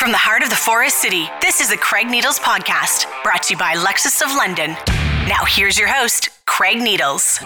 From the heart of the Forest City, this is the Craig Needles Podcast, brought to you by Lexus of London. Now here's your host, Craig Needles.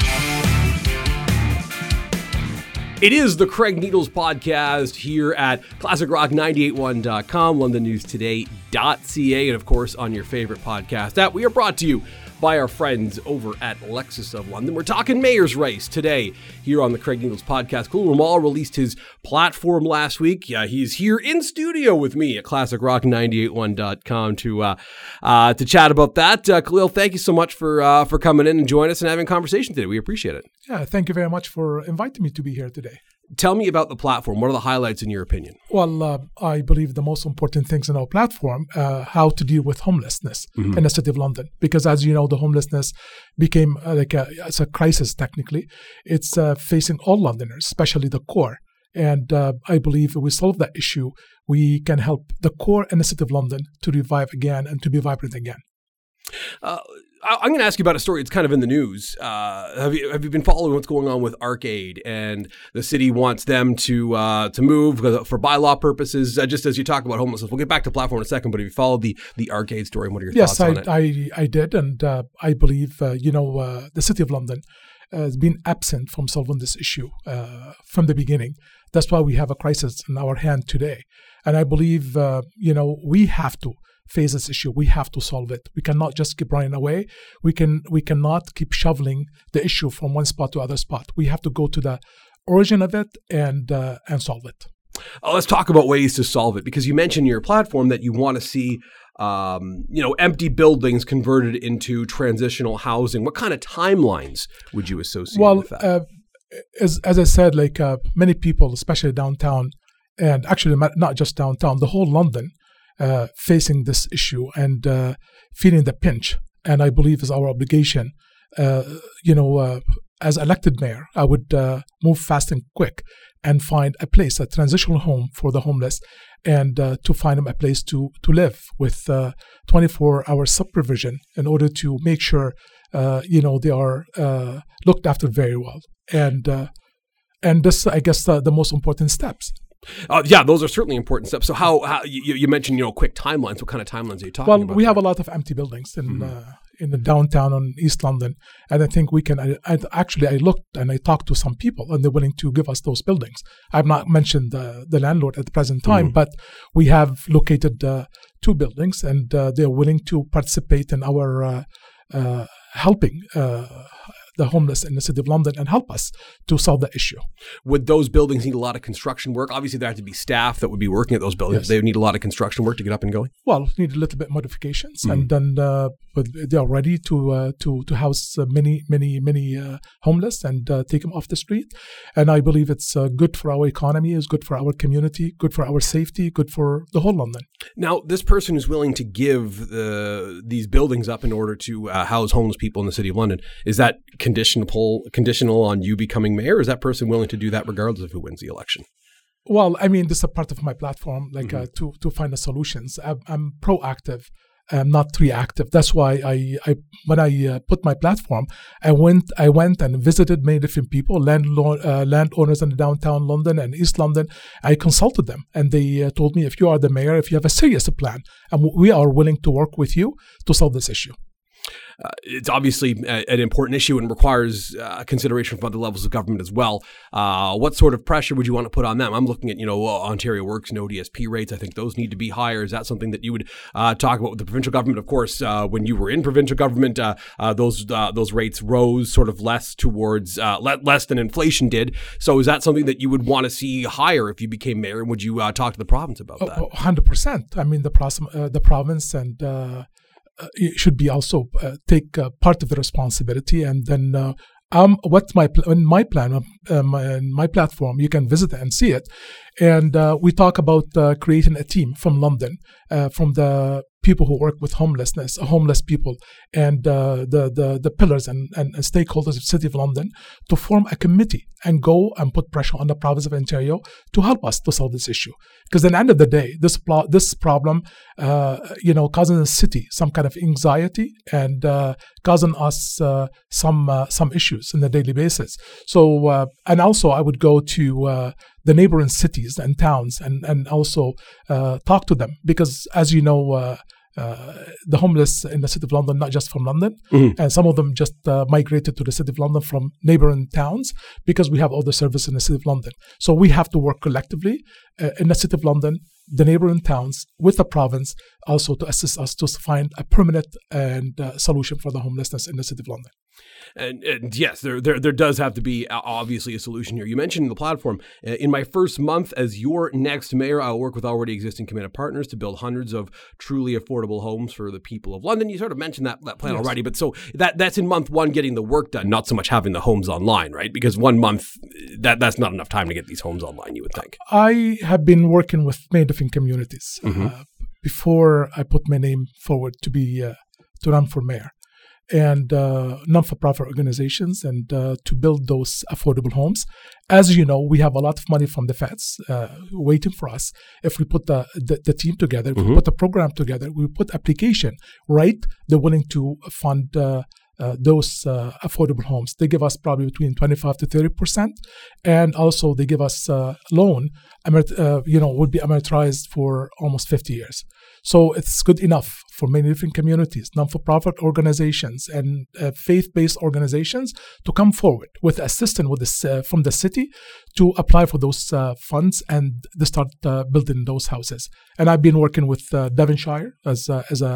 It is the Craig Needles Podcast here at ClassicRock981.com, LondonNewsToday.ca, and of course on your favorite podcast app. We are brought to you by our friends over at Lexus of London. We're talking mayor's race today here on the Craig Needles Podcast. Khalil Ramal released his platform last week. He's here in studio with me at ClassicRock981.com to chat about that. Khalil, thank you so much for coming in and joining us and having a conversation today. We appreciate it. Yeah, thank you very much for inviting me to be here today. Tell me about the platform. What are the highlights in your opinion? Well, I believe the most important things in our platform, how to deal with homelessness in the city of London. Because as you know, the homelessness became it's a crisis technically. It's facing all Londoners, especially the core. And I believe if we solve that issue, we can help the core in the city of London to revive again and to be vibrant again. I'm going to ask you about a story that's kind of in the news. Have you been following what's going on with Arcade? And the city wants them to move for bylaw purposes, just as you talk about homelessness. We'll get back to platform in a second, but have you followed the Arcade story? And what are your thoughts on it? Yes, I did. And I believe, the city of London has been absent from solving this issue from the beginning. That's why we have a crisis in our hand today. And I believe, we have to face this issue. We have to solve it. We cannot just keep running away. We cannot keep shoveling the issue from one spot to other spot. We have to go to the origin of it and solve it. Let's talk about ways to solve it, because you mentioned in your platform that you want to see empty buildings converted into transitional housing. What kind of timelines would you associate with that? As I said, many people, especially downtown, and actually not just downtown, the whole London, facing this issue and feeling the pinch. And I believe it's our obligation, as elected mayor, I would move fast and quick and find a place, a transitional home for the homeless, and to find them a place to live with 24-hour supervision in order to make sure, they are looked after very well. And this, I guess, the most important steps. Those are certainly important steps. So how you mentioned, quick timelines. What kind of timelines are you talking about? Well, we have a lot of empty buildings in the downtown on East London. And I think we can, I looked and I talked to some people and they're willing to give us those buildings. I've not mentioned the landlord at the present time, but we have located 2 buildings and they're willing to participate in our helping the homeless in the city of London and help us to solve the issue. Would those buildings need a lot of construction work? Obviously, there have to be staff that would be working at those buildings. Yes. They would need a lot of construction work to get up and going? Well, need a little bit modifications, and then they are ready to house many homeless and take them off the street. And I believe it's good for our economy, it's good for our community, good for our safety, good for the whole London. Now, this person who's willing to give these buildings up in order to house homeless people in the city of London, is that conditional on you becoming mayor, or is that person willing to do that regardless of who wins the election? Well, I mean, this is a part of my platform, to find the solutions. I'm proactive. I'm not reactive. That's why when I put my platform, I went and visited many different people, landowners in downtown London and East London. I consulted them, and they told me, if you are the mayor, if you have a serious plan, and we are willing to work with you to solve this issue. It's obviously an important issue and requires consideration from other levels of government as well. What sort of pressure would you want to put on them? I'm looking at, Ontario Works, no DSP rates. I think those need to be higher. Is that something that you would talk about with the provincial government? Of course, when you were in provincial government, those rates rose sort of less towards less than inflation did. So is that something that you would want to see higher if you became mayor? And would you talk to the province about that? 100%. I mean, the province and should be also take part of the responsibility, and then what's my plan my platform. You can visit it and see it, and we talk about creating a team from London, from the people who work with homeless people, and the pillars and stakeholders of the City of London to form a committee and go and put pressure on the province of Ontario to help us to solve this issue. Because at the end of the day, this problem, causing the city some kind of anxiety and causing us some issues on a daily basis. So, and also I would go to the neighboring cities and towns and also talk to them, because as you know, the homeless in the city of London, not just from London, and some of them just migrated to the city of London from neighboring towns, because we have all the service in the city of London. So we have to work collectively in the city of London, the neighboring towns, with the province, also to assist us to find a permanent and solution for the homelessness in the city of London. And yes, there does have to be obviously a solution here. You mentioned the platform. In my first month as your next mayor, I'll work with already existing committed partners to build hundreds of truly affordable homes for the people of London. You sort of mentioned that plan already, but so that's in month one, getting the work done, not so much having the homes online, right? Because 1 month, that's not enough time to get these homes online, you would think. I have been working with many different communities before I put my name forward to run for mayor, and non-for-profit organizations, and to build those affordable homes. As you know, we have a lot of money from the feds waiting for us. If we put the team together, if we put the program together, we put application, right? They're willing to fund those affordable homes. They give us probably between 25 to 30%, and also they give us loan, would be amortized for almost 50 years. So it's good enough for many different communities, non-for-profit organizations, and faith-based organizations to come forward with assistance from the city to apply for those funds and to start building those houses. And I've been working with Devonshire as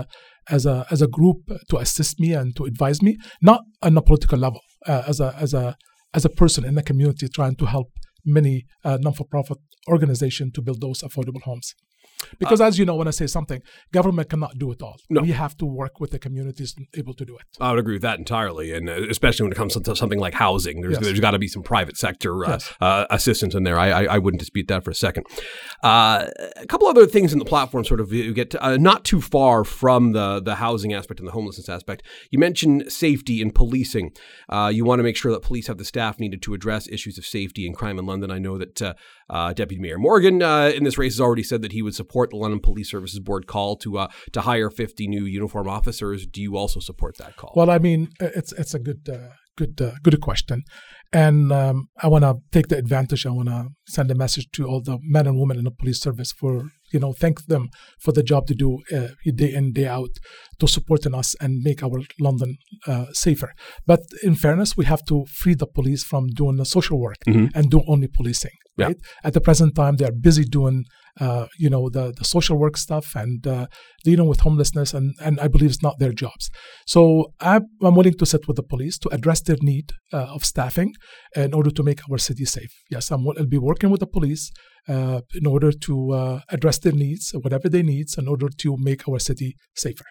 a group to assist me and to advise me, not on a political level, as a person in the community trying to help many non-for-profit organizations to build those affordable homes. Because as you know, when I say something, government cannot do it all. No. We have to work with the communities able to do it. I would agree with that entirely, and especially when it comes to something like housing. There's got to be some private sector assistance in there. I wouldn't dispute that for a second. A couple other things in the platform sort of get to, not too far from the housing aspect and the homelessness aspect. You mentioned safety and policing. You want to make sure that police have the staff needed to address issues of safety and crime in London. I know that Deputy Mayor Morgan in this race has already said that he would support the London Police Services Board call to hire 50 new uniform officers. Do you also support that call? Well, I mean, it's a good question, and I want to take the advantage. I want to send a message to all the men and women in the police service for thank them for the job they do day in, day out to supporting us and make our London safer. But in fairness, we have to free the police from doing the social work and do only policing. Yeah. Right? At the present time, they are busy doing the social work stuff and dealing with homelessness, and I believe it's not their jobs. So I'm willing to sit with the police to address their need of staffing in order to make our city safe. Yes, I'll be working with the police in order to address their needs, whatever they need, in order to make our city safer.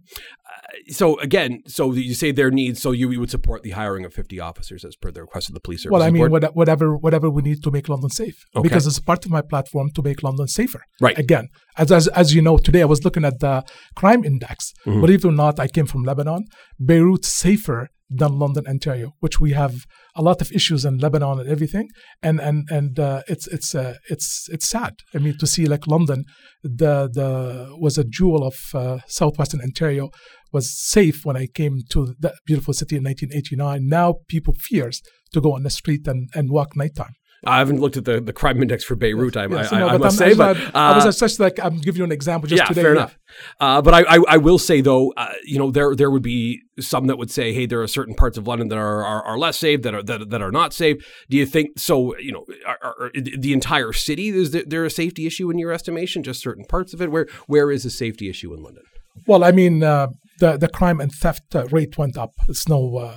So you say their needs, so you would support the hiring of 50 officers as per the request of the police service. Well, I mean, whatever we need to make London safe, because it's part of my platform to make London safer. Right. Again, as you know, today I was looking at the crime index. Believe it or not, I came from Lebanon. Beirut's safer than London, Ontario, which we have a lot of issues in Lebanon and everything, and it's sad. I mean, to see like London, was a jewel of southwestern Ontario, was safe when I came to that beautiful city in 1989. Now people fears to go on the street and walk nighttime. I haven't looked at the crime index for Beirut. I must say, I was just like, I'm giving you an example just today. Fair enough. But I will say though, there would be some that would say, hey, there are certain parts of London that are less safe, that are not safe. Do you think so? Are the entire city, is there a safety issue in your estimation? Just certain parts of it? Where is the safety issue in London? Well, I mean, the crime and theft rate went up. It's no,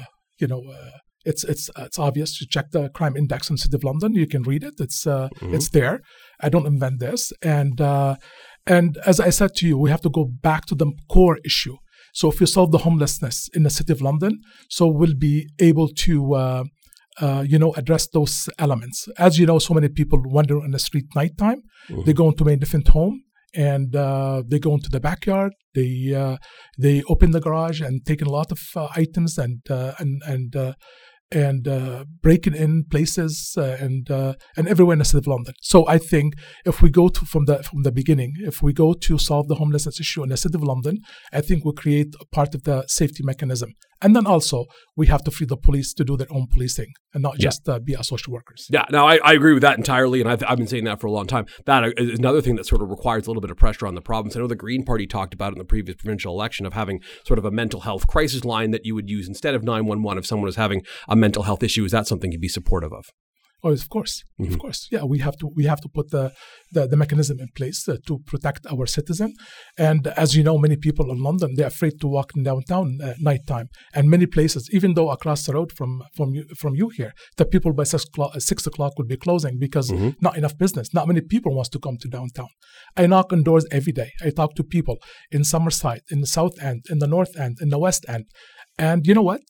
It's obvious. You check the crime index in the city of London. You can read it. It's there. I don't invent this. And as I said to you, we have to go back to the core issue. So if you solve the homelessness in the city of London, so we'll be able to address those elements. As you know, so many people wander on the street nighttime. They go into many different homes. And they go into the backyard. They open the garage and take a lot of items and and breaking in places and everywhere in the city of London. So I think if we go from the beginning, if we go to solve the homelessness issue in the city of London, I think we'll create a part of the safety mechanism. And then also we have to free the police to do their own policing and not just be our social workers. Yeah, no, I agree with that entirely, and I've been saying that for a long time. That is another thing that sort of requires a little bit of pressure on the province. I know the Green Party talked about it in the previous provincial election of having sort of a mental health crisis line that you would use instead of 911 if someone was having a mental health issue. Is that something you'd be supportive of? Oh, of course, of course. Yeah, we have to put the mechanism in place to protect our citizen. And as you know, many people in London, they're afraid to walk in downtown at nighttime. And many places, even though across the road from you here, the people by 6 o'clock will be closing because not enough business. Not many people wants to come to downtown. I knock on doors every day. I talk to people in Summerside, in the South End, in the North End, in the West End. And you know what?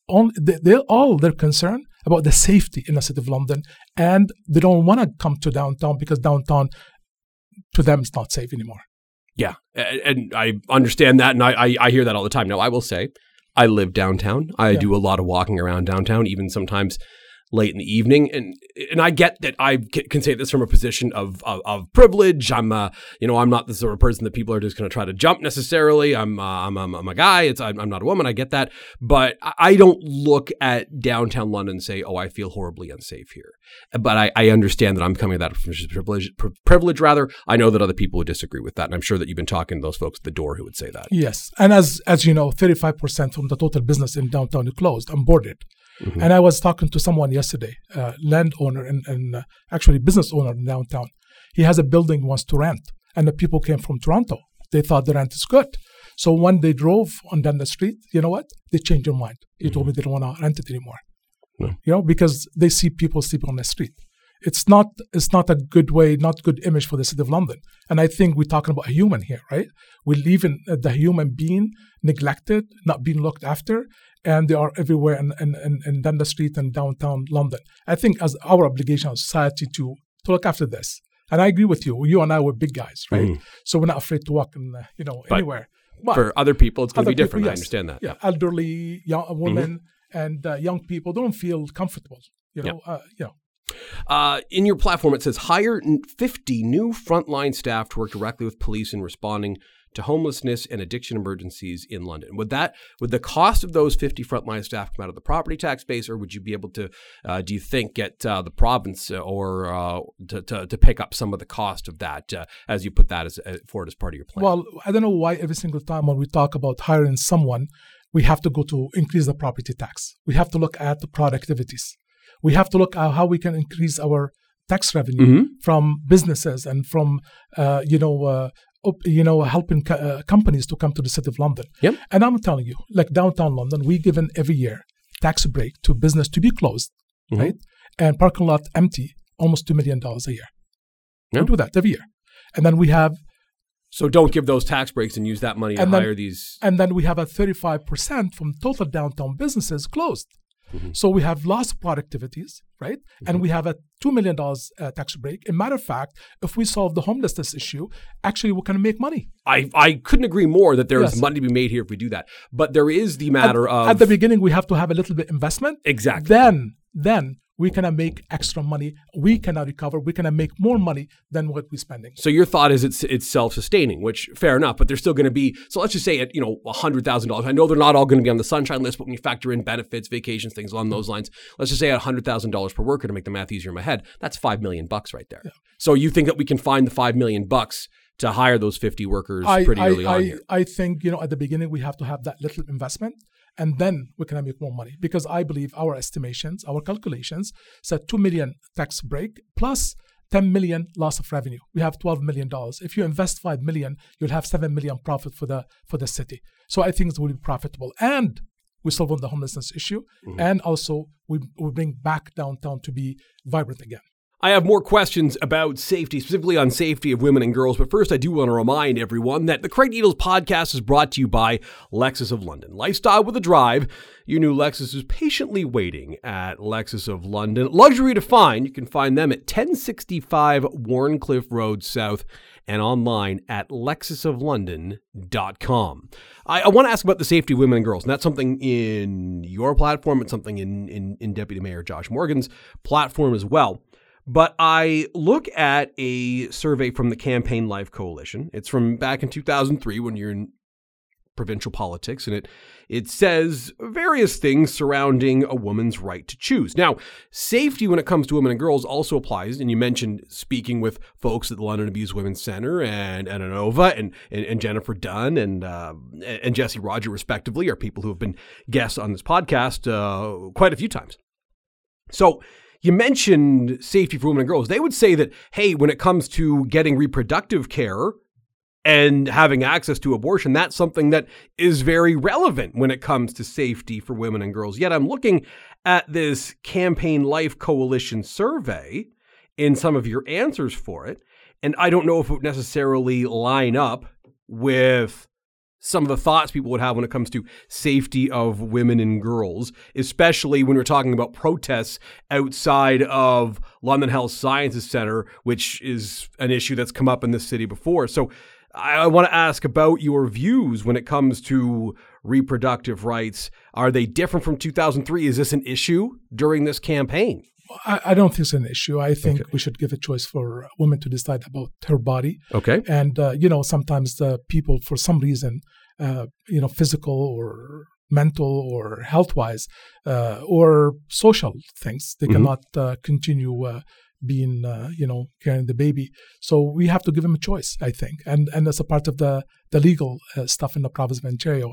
They're concerned about the safety in the city of London, and they don't want to come to downtown because downtown, to them, is not safe anymore. Yeah, and I understand that, and I hear that all the time. Now, I will say, I live downtown. I do a lot of walking around downtown, even sometimes late in the evening, and I get that I can say this from a position of privilege. I'm not the sort of person that people are just going to try to jump necessarily. I'm a guy. I'm not a woman. I get that, but I don't look at downtown London and say, oh, I feel horribly unsafe here. But I understand that I'm coming at that from privilege rather. I know that other people would disagree with that, and I'm sure that you've been talking to those folks at the door who would say that. Yes, and as you know, 35% from the total business in downtown is closed, unboarded. And I was talking to someone yesterday, landowner and actually business owner in downtown. He has a building he wants to rent, and the people came from Toronto. They thought the rent is good. So when they drove on down the street, you know what? They changed their mind. They told me they don't want to rent it anymore. No. Because they see people sleeping on the street. It's not a good way, not good image for the city of London. And I think we're talking about a human here, right? We're leaving the human being neglected, not being looked after, and they are everywhere in down the street and downtown London. I think as our obligation as society to look after this. And I agree with you. You and I were big guys, right? So we're not afraid to walk in, anywhere. But for other people, it's going to be different. Yes. I understand that. Yeah, elderly, young women, and young people don't feel comfortable. In your platform, it says hire 50 new frontline staff to work directly with police in responding to homelessness and addiction emergencies in London. Would the cost of those 50 frontline staff come out of the property tax base, or would you be able to, do you think, get the province or to pick up some of the cost of that as you put that forward as part of your plan? Well, I don't know why every single time when we talk about hiring someone, we have to go to increase the property tax. We have to look at the productivities. We have to look at how we can increase our tax revenue from businesses and from, helping companies to come to the city of London. Yep. And I'm telling you, like downtown London, we given every year tax break to business to be closed, right? And parking lot empty, almost $2 million a year. Yep. We do that every year. And then we have... So don't give those tax breaks and use that money to hire these... And then we have a 35% from total downtown businesses closed. So we have lost productivities, right? And we have a $2 million tax break. As a matter of fact, if we solve the homelessness issue, actually we can make money. I couldn't agree more that there is money to be made here if we do that. But there is the matter of... At the beginning, we have to have a little bit investment. Exactly. Then we cannot make extra money. We cannot recover. We cannot make more money than what we're spending. So your thought is it's self-sustaining, which fair enough, but there's still going to be, so let's just say at, $100,000. I know they're not all going to be on the sunshine list, but when you factor in benefits, vacations, things along those lines, let's just say at $100,000 per worker to make the math easier in my head, that's $5 million right there. Yeah. So you think that we can find the $5 million to hire those 50 workers pretty early on here? I think, at the beginning we have to have that little investment. And then we can make more money because I believe our estimations, our calculations said 2 million tax break plus 10 million loss of revenue. We have $12 million. If you invest 5 million, you'll have 7 million profit for the city. So I think it will be profitable. And we solve on the homelessness issue. And also we bring back downtown to be vibrant again. I have more questions about safety, specifically on safety of women and girls. But first, I do want to remind everyone that the Craig Needles podcast is brought to you by Lexus of London. Lifestyle with a drive. Your new Lexus is patiently waiting at Lexus of London. Luxury to find. You can find them at 1065 Warncliffe Road South and online at lexusoflondon.com. I want to ask about the safety of women and girls, and that's something in your platform. It's something in Deputy Mayor Josh Morgan's platform as well. But I look at a survey from the Campaign Life Coalition. It's from back in 2003 when you're in provincial politics, and it says various things surrounding a woman's right to choose. Now, safety when it comes to women and girls also applies, and you mentioned speaking with folks at the London Abused Women's Centre and ANOVA and Jennifer Dunn and Jesse Roger, respectively, are people who have been guests on this podcast quite a few times. So you mentioned safety for women and girls. They would say that, hey, when it comes to getting reproductive care and having access to abortion, that's something that is very relevant when it comes to safety for women and girls. Yet I'm looking at this Campaign Life Coalition survey in some of your answers for it, and I don't know if it would necessarily line up with some of the thoughts people would have when it comes to safety of women and girls, especially when we're talking about protests outside of London Health Sciences Centre, which is an issue that's come up in this city before. So I want to ask about your views when it comes to reproductive rights. Are they different from 2003? Is this an issue during this campaign? I don't think it's an issue. I think we should give a choice for women to decide about her body. Okay. And, sometimes the people, for some reason, physical or mental or health-wise or social things, they cannot continue being, carrying the baby. So we have to give them a choice, I think. And as a part of the legal stuff in the province of Ontario,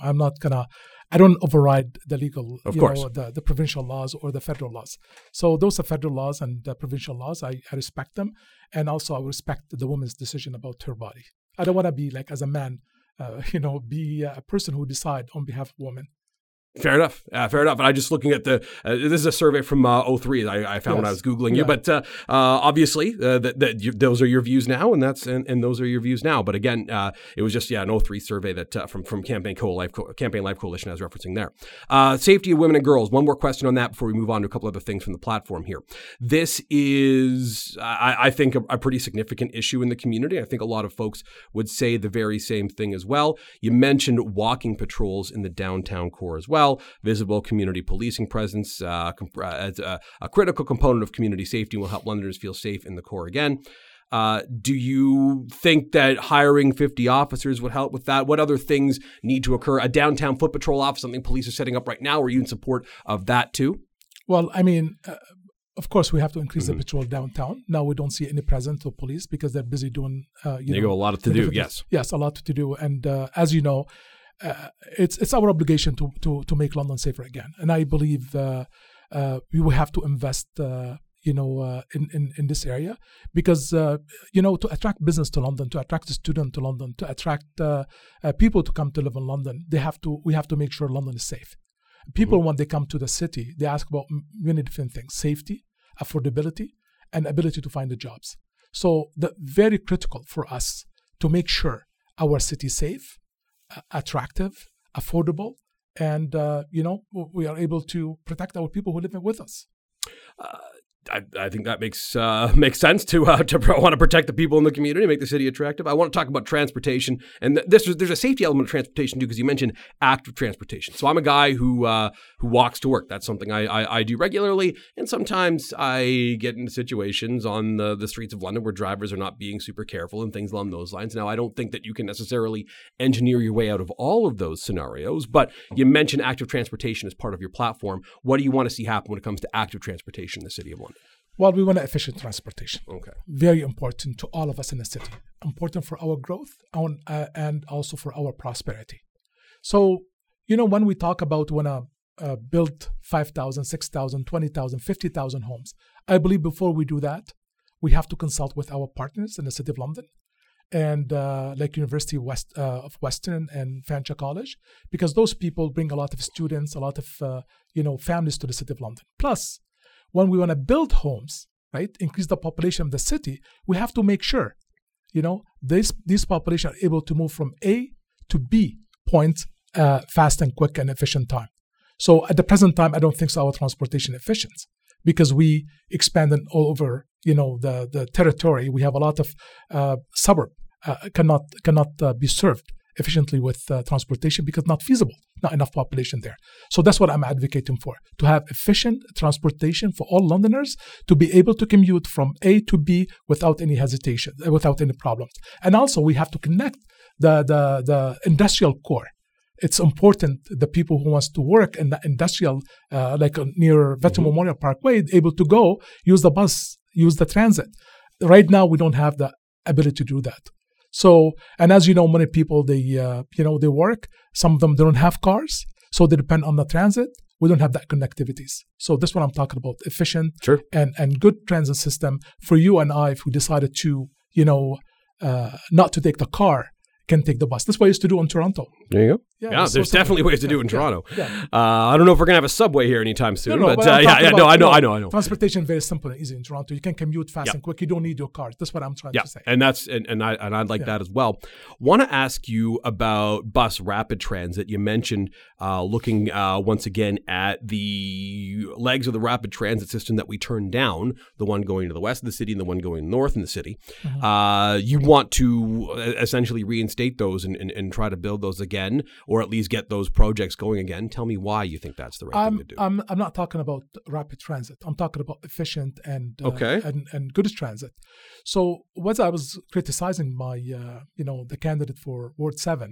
I don't override the legal, the provincial laws or the federal laws. So those are federal laws and the provincial laws. I respect them. And also I respect the woman's decision about her body. I don't want to be like, as a man, be a person who decide on behalf of women. Fair enough. And I'm just looking at this is a survey from 2003 I found when I was Googling you. But obviously, those are your views now, and those are your views now. But again, it was just an 2003 survey that from Campaign Life Coalition I was referencing there. Safety of women and girls. One more question on that before we move on to a couple other things from the platform here. This is, I think, a pretty significant issue in the community. I think a lot of folks would say the very same thing as well. You mentioned walking patrols in the downtown core as well. Visible community policing presence as a critical component of community safety will help Londoners feel safe in the core again. Do you think that hiring 50 officers would help with that? What other things need to occur? A downtown foot patrol office, something police are setting up right now. Are you in support of that too? Well, I mean, of course, we have to increase the patrol downtown. Now we don't see any presence of police because they're busy doing, a lot to do. Yes. Yes, a lot to do. And as you know, it's our obligation to make London safer again, and I believe we will have to invest, in this area because to attract business to London, to attract the student to London, to attract people to come to live in London, we have to make sure London is safe. People when they come to the city, they ask about many different things: safety, affordability, and ability to find the jobs. So very critical for us to make sure our city is safe, attractive, affordable, and we are able to protect our people who live with us. I think that makes sense to want to protect the people in the community, make the city attractive. I want to talk about transportation, and there's a safety element of transportation too, because you mentioned active transportation. So I'm a guy who walks to work. That's something I do regularly, and sometimes I get into situations on the streets of London where drivers are not being super careful and things along those lines. Now, I don't think that you can necessarily engineer your way out of all of those scenarios, but you mentioned active transportation as part of your platform. What do you want to see happen when it comes to active transportation in the city of London? Well, we want efficient transportation. Okay. Very important to all of us in the city. Important for our growth and also for our prosperity. So, when we talk about want to build 5,000, 6,000, 20,000, 50,000 homes, I believe before we do that, we have to consult with our partners in the City of London and like University of Western and Fanshawe College, because those people bring a lot of students, a lot of families to the City of London. Plus, when we want to build homes, right? Increase the population of the city. We have to make sure, these population are able to move from A to B point fast and quick and efficient time. So at the present time, I don't think so our transportation efficient because we expanded all over, the territory. We have a lot of suburb cannot be served efficiently with transportation because not feasible, not enough population there. So that's what I'm advocating for, to have efficient transportation for all Londoners to be able to commute from A to B without any hesitation, without any problems. And also we have to connect the industrial core. It's important the people who wants to work in the industrial, like near Veteran Memorial Parkway, able to go, use the bus, use the transit. Right now, we don't have the ability to do that. So, and as you know, many people, they work. Some of them don't have cars, so they depend on the transit. We don't have that connectivities. So that's what I'm talking about, efficient and good transit system for you and I if we decided to, not to take the car, can take the bus. That's what I used to do in Toronto. There you go. Yeah, there's definitely ways to do it in Toronto. I don't know if we're going to have a subway here anytime soon, but I know. Transportation very simple and easy in Toronto. You can commute fast and quick. You don't need your car. That's what I'm trying to say. And I'd like that as well. Want to ask you about bus rapid transit. You mentioned looking once again at the legs of the rapid transit system that we turned down, the one going to the west of the city and the one going north in the city. You want to essentially reinstate those and try to build those again, or at least get those projects going again. Tell me why you think that's the right thing to do. I'm not talking about rapid transit. I'm talking about efficient and good transit. So what I was criticizing my, the candidate for Ward 7,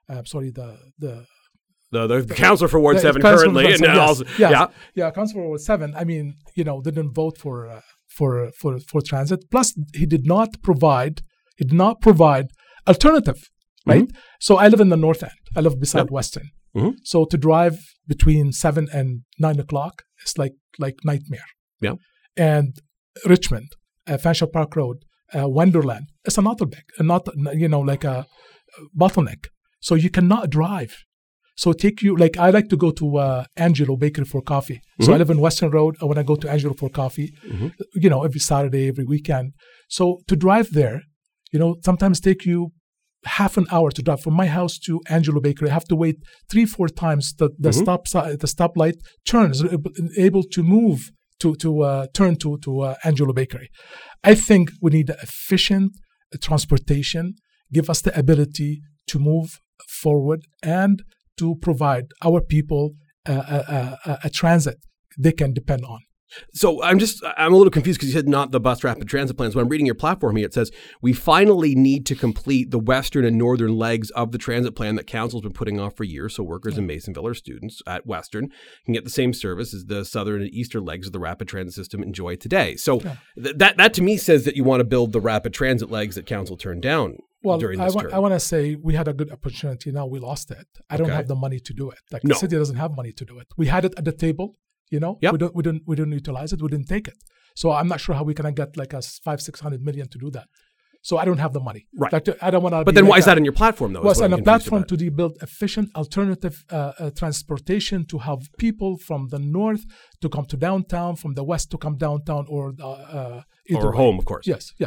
the councillor for Ward 7 currently, councillor for Ward 7. I mean, didn't vote for transit. Plus, he did not provide alternative. Right? So I live in the north end. I live beside Western. So to drive between 7 and 9 o'clock is like nightmare. Yeah. And Richmond, Fanshawe Park Road, Wonderland, it's like a bottleneck. So you cannot drive. So I like to go to Angelo Bakery for coffee. So I live in Western Road. When I go to Angelo for coffee, every Saturday, every weekend. So to drive there, sometimes take you half an hour to drive from my house to Angelo Bakery. I have to wait 3-4 times. The stoplight turns, able to move to turn to Angelo Bakery. I think we need efficient transportation, give us the ability to move forward and to provide our people a transit they can depend on. So I'm a little confused because you said not the bus rapid transit plans. When I'm reading your platform here, it says we finally need to complete the western and northern legs of the transit plan that council's been putting off for years. So workers in Masonville or students at Western can get the same service as the southern and eastern legs of the rapid transit system enjoy today. So that to me says that you want to build the rapid transit legs that council turned down. Well, I want to say we had a good opportunity. Now we lost it. I don't have the money to do it. The city doesn't have money to do it. We had it at the table. We don't utilize it. We didn't take it. So I'm not sure how we can get like a $500-600 million to do that. So I don't have the money. Right. I don't want to. But then why is that in your platform though? Well, it's on a platform to build efficient alternative transportation to have people from the north to come to downtown, from the west to come downtown, or home, of course. Yes.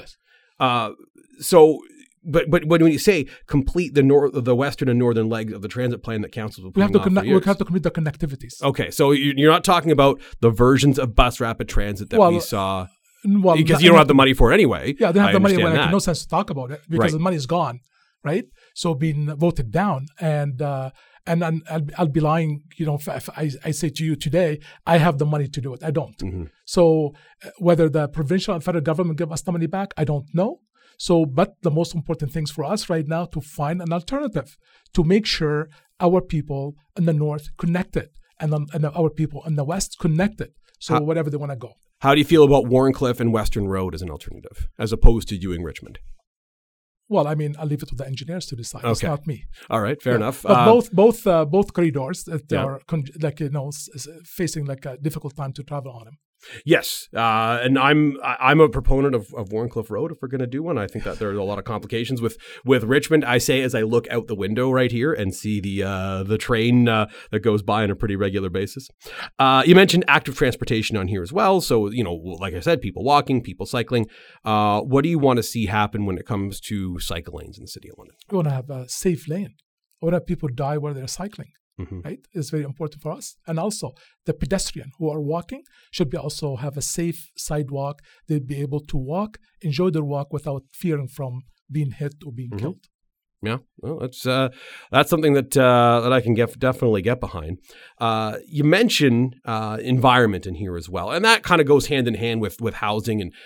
But when you say complete the western and northern legs of the transit plan that council will put off for years. We have to complete the connectivities. Okay, so you're not talking about the versions of bus rapid transit that we saw, because you don't have the money for it anyway. Yeah, they don't have the money. No sense to talk about it because the money is gone, right? So being voted down, and I'll be lying, if I say to you today, I have the money to do it. I don't. So whether the provincial and federal government give us the money back, I don't know. So, but the most important things for us right now to find an alternative to make sure our people in the north connected and our people in the west connected. So wherever they want to go. How do you feel about Warrencliffe and Western Road as an alternative, as opposed to Ewing Richmond? Well, I mean, I'll leave it to the engineers to decide. Okay. It's not me. All right, fair enough. But both corridors that are facing like a difficult time to travel on them. Yes, and I'm a proponent of Wharncliffe Road if we're going to do one. I think that there are a lot of complications with Richmond. I say as I look out the window right here and see the train that goes by on a pretty regular basis. You mentioned active transportation on here as well. So, like I said, people walking, people cycling. What do you want to see happen when it comes to cycle lanes in the City of London? We want to have a safe lane. We want to have people die where they're cycling. Mm-hmm. Right, is very important for us, and also the pedestrian who are walking should be also have a safe sidewalk. They'd be able to walk, enjoy their walk without fearing from being hit or being killed. Yeah, well, that's something that I can definitely get behind. You mentioned environment in here as well, and that kind of goes hand in hand with housing and.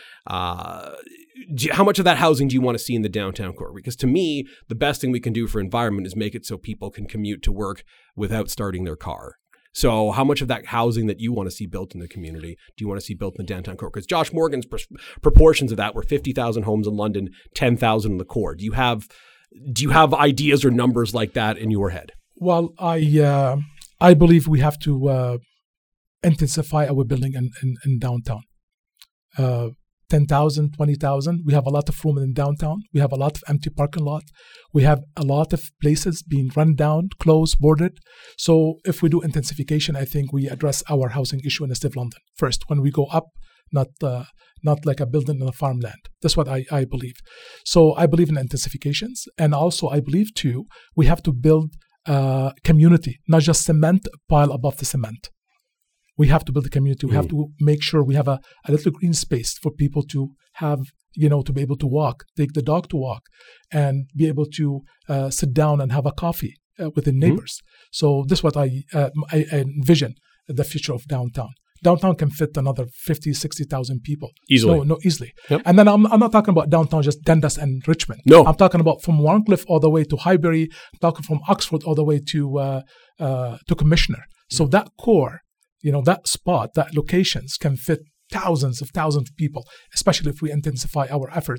How much of that housing do you want to see in the downtown core? Because to me, the best thing we can do for environment is make it so people can commute to work without starting their car. So how much of that housing that you want to see built in the community do you want to see built in the downtown core? Because Josh Morgan's proportions of that were 50,000 homes in London, 10,000 in the core. Do you have ideas or numbers like that in your head? Well, I believe we have to intensify our building in downtown. 10,000, 20,000. We have a lot of room in downtown. We have a lot of empty parking lot. We have a lot of places being run down, closed, boarded. So if we do intensification, I think we address our housing issue in the City of London first. When we go up, not like a building in a farmland. That's what I believe. So I believe in intensifications. And also I believe too, we have to build community, not just cement pile above the cement. We have to build a community. We have to make sure we have a little green space for people to have, to be able to walk, take the dog to walk, and be able to sit down and have a coffee with the neighbors. So this is what I envision the future of downtown. Downtown can fit another 50, 60,000 people. Easily. No, easily. Yep. And then I'm not talking about downtown, just Dundas and Richmond. No. I'm talking about from Wharncliffe all the way to Highbury. I'm talking from Oxford all the way to Commissioner. So that core, that spot, that locations can fit thousands of people, especially if we intensify our effort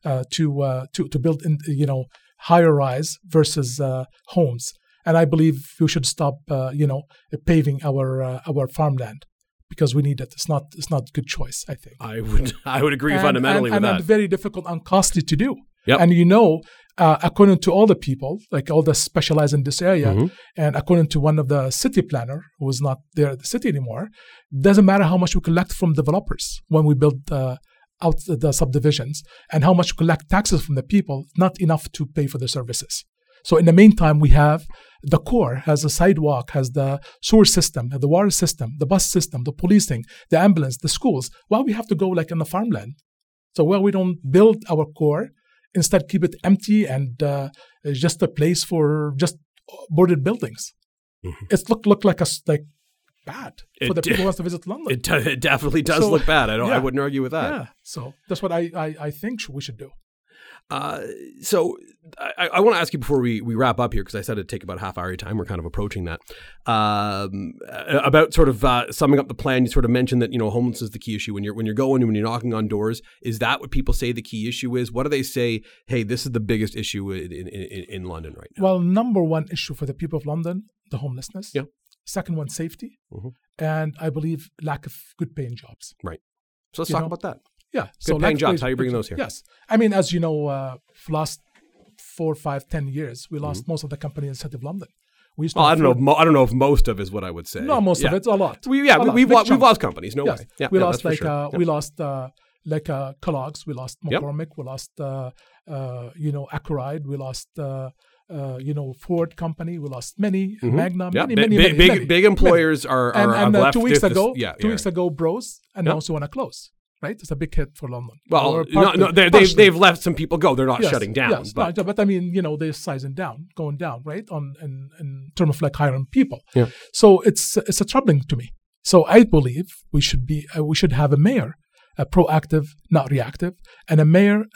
to build higher rise versus homes. And I believe we should stop paving our farmland because we need it. It's not a good choice, I think. I would agree fundamentally with that. And very difficult and costly to do. Yep. And according to all the people, like all the specialized in this area, and according to one of the city planner who is not there at the city anymore, doesn't matter how much we collect from developers when we build out the subdivisions and how much we collect taxes from the people, not enough to pay for the services. So in the meantime, we have the core, has a sidewalk, has the sewer system, the water system, the bus system, the policing, the ambulance, the schools. Why we have to go like in the farmland? So we don't build our core, instead keep it empty and just a place for just boarded buildings. It's look like bad for the people who want to visit London. It definitely does look bad. I wouldn't argue with that. Yeah. So that's what I think we should do. So I want to ask you before we wrap up here, because I said it'd take about a half hour of your time. We're kind of approaching that. About sort of summing up the plan, you sort of mentioned that homelessness is the key issue when you're going and when you're knocking on doors. Is that what people say the key issue is? What do they say? Hey, this is the biggest issue in London right now. Well, number one issue for the people of London, the homelessness. Yeah. Second one, safety, and I believe lack of good paying jobs. Right. So let's talk about that. Yeah. Good paying jobs. How are you bringing those here? Yes. I mean, as you know, for last 4, 5, 10 years, we lost most of the company in the City of London. We used to I don't know if most of is what I would say. No, most of it's a lot. We've lost companies. No way. Yeah, we lost we lost Kellogg's, we lost McCormick, we lost Accuride, we lost Ford Company, we lost many, Magna, many. Big employers are left. 2 weeks ago, Bros announced they want to close. Right, it's a big hit for London. Well, they've let some people go. They're not shutting down. Yes, but I mean, they're sizing down, going down, right? In terms of hiring people. Yeah. So it's a troubling to me. So I believe we should have a mayor, proactive, not reactive, and a mayor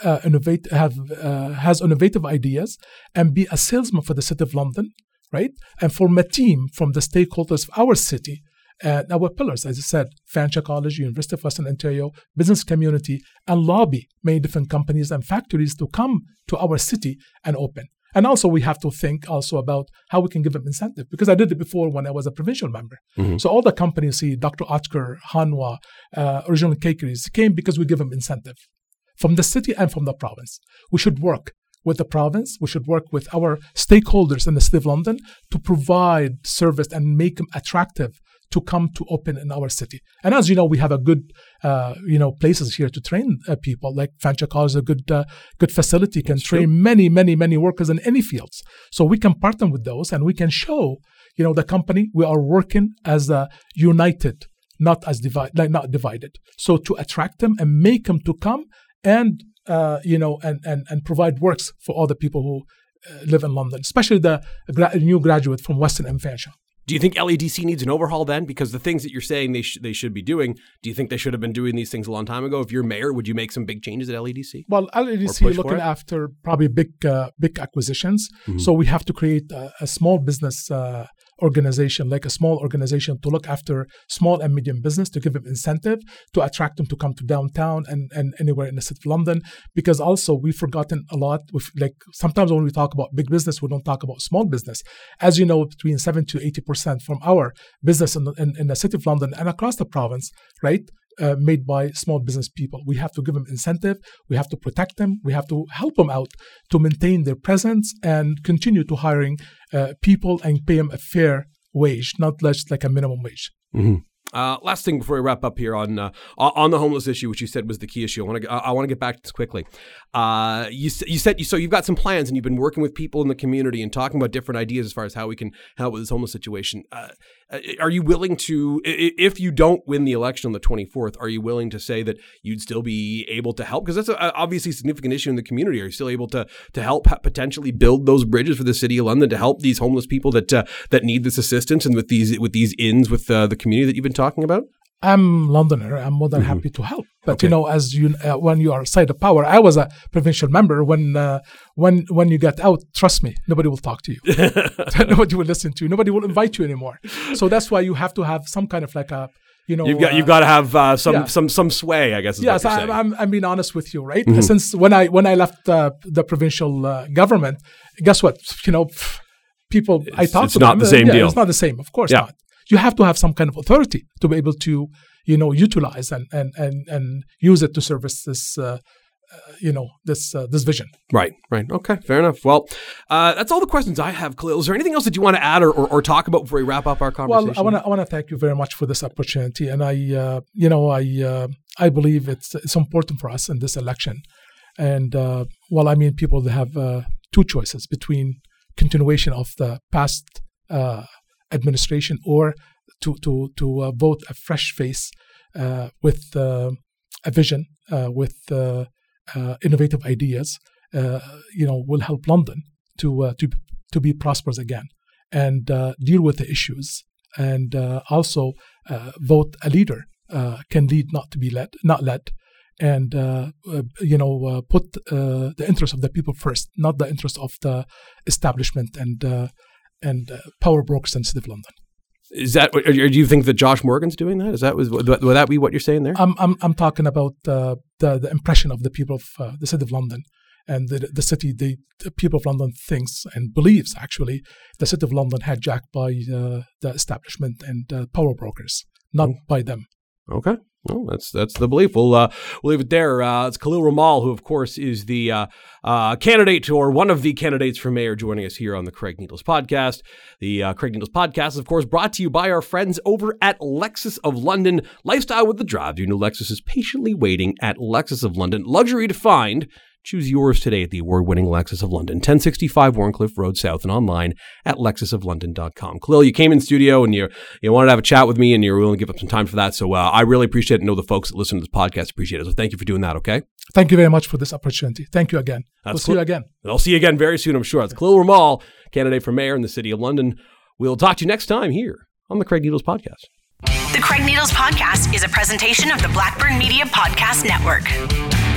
has innovative ideas and be a salesman for the City of London, right? And form a team from the stakeholders of our city. Our pillars, as I said, Fanshawe College, University of Western Ontario, business community, and lobby many different companies and factories to come to our city and open. And also we have to think also about how we can give them incentive, because I did it before when I was a provincial member. So all the companies, see Dr. Oetker, Hanwha, Original Cakeries, came because we give them incentive from the city and from the province. We should work with the province. We should work with our stakeholders in the City of London to provide service and make them attractive to come to open in our city. And as you know, we have a good, places here to train people. Like Fanshawe College is a good facility, can train many, many, many workers in any fields. So we can partner with those, and we can show, the company we are working as a united, not as not divided. So to attract them and make them to come and and provide works for all the people who live in London, especially the new graduate from Weston and Fanshawe. Do you think LADC needs an overhaul then? Because the things that you're saying they should be doing, do you think they should have been doing these things a long time ago? If you're mayor, would you make some big changes at LADC? Well, LADC looking after probably big acquisitions. So we have to create a small business organization, like a small organization to look after small and medium business, to give them incentive, to attract them to come to downtown and anywhere in the City of London. Because also we've forgotten a lot. Sometimes when we talk about big business, we don't talk about small business. As you know, between 7 to 80% from our business in the City of London and across the province, right, made by small business people. We have to give them incentive. We have to protect them. We have to help them out to maintain their presence and continue to hiring people and pay them a fair wage, not less like a minimum wage. Last thing before we wrap up here on the homeless issue, which you said was the key issue. I want to get back to this quickly. You said so you've got some plans and you've been working with people in the community and talking about different ideas as far as how we can help with this homeless situation. Are you willing to, if you don't win the election on the 24th, are you willing to say that you'd still be able to help? Because that's obviously a significant issue in the community. Are you still able to help potentially build those bridges for the City of London to help these homeless people that need this assistance and with these ins with the community that you've been talking about? I'm Londoner. I'm more than happy to help. But as you, when you are side of power, I was a provincial member. When you get out, trust me, nobody will talk to you. Nobody will listen to you. Nobody will invite you anymore. So that's why you have to have some kind of like a, you've got to have some sway, I guess. Yes, I'm being honest with you, right? Since when I left the provincial government, guess what? People I talked to them. It's not the same deal. It's not the same, of course not. You have to have some kind of authority to be able to, utilize and use it to service this, this vision. Right. Okay, fair enough. Well, that's all the questions I have, Khalil. Is there anything else that you want to add or talk about before we wrap up our conversation? Well, I want to thank you very much for this opportunity, and I believe it's important for us in this election. And people have two choices between continuation of the past administration or to vote a fresh face with a vision, with innovative ideas, will help London to be prosperous again and deal with the issues, and also vote a leader can lead, not to be led, not led, and put the interest of the people first, not the interest of the establishment and power brokers in the City of London. Is that? Or do you think that Josh Morgan's doing that? Would that be what you're saying there? I'm talking about the impression of the people of the City of London, and the city. The people of London thinks and believes actually the City of London hijacked by the establishment and power brokers, not by them. Okay. Well, that's the belief. We'll leave it there. It's Khalil Ramal, who, of course, is the candidate or one of the candidates for mayor, joining us here on the Craig Needles Podcast. The Craig Needles Podcast is, of course, brought to you by our friends over at Lexus of London. Lifestyle with the drive. Your new Lexus is patiently waiting at Lexus of London. Luxury to find. Choose yours today at the award-winning Lexus of London, 1065 Warncliffe Road South, and online at lexusoflondon.com. Khalil, you came in studio and you wanted to have a chat with me, and you're willing to give up some time for that. So I really appreciate it, and know the folks that listen to this podcast appreciate it. So thank you for doing that, okay? Thank you very much for this opportunity. Thank you again. We'll see you again. I'll see you again very soon, I'm sure. That's Khalil Ramal, candidate for mayor in the City of London. We'll talk to you next time here on the Craig Needles Podcast. The Craig Needles Podcast is a presentation of the Blackburn Media Podcast Network.